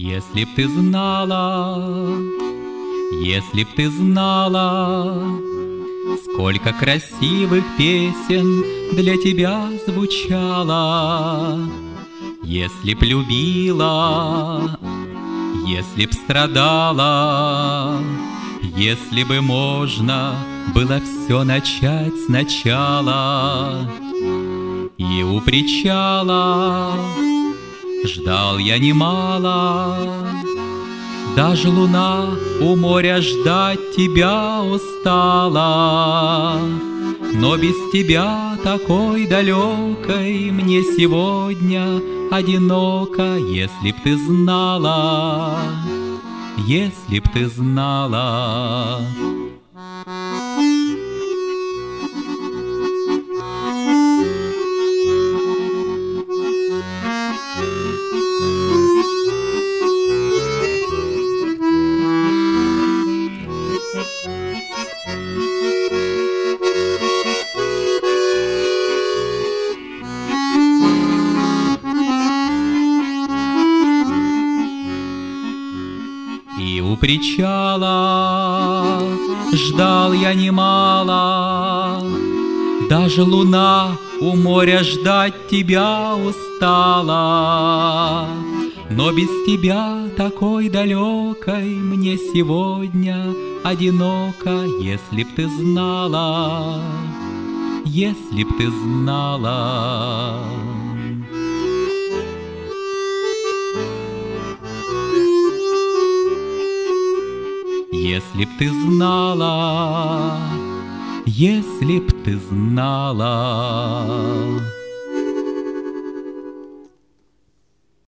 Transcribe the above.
Если б ты знала, если б ты знала, сколько красивых песен для тебя звучало. Если б любила, если б страдала, если бы можно было все начать сначала. И у причала ждал я немало, даже луна у моря ждать тебя устала. Но без тебя такой далекой мне сегодня одиноко. Если б ты знала, если б ты знала. И у причала ждал я немало, даже луна у моря ждать тебя устала. Но без тебя такой далекой мне сегодня одиноко. Если б ты знала, если б ты знала. Если б ты знала, если б ты знала.